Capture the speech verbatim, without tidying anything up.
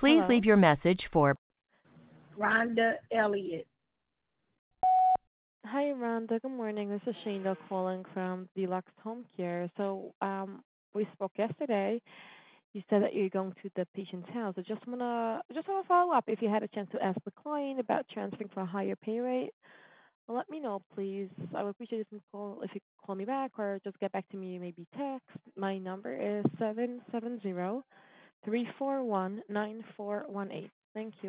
Please Hello. leave your message for Rhonda Elliott. Hi, Rhonda. Good morning. This is Shayna calling from Deluxe Home Care. So, um, we spoke yesterday. You said that you're going to the patient's house. I just wanna, I just wanna follow up. If you had a chance to ask the client about transferring for a higher pay rate, well, let me know, please. I would appreciate if you call if you call me back or just get back to me, maybe text. My number is seven seven zero three four one nine four one eight. Thank you.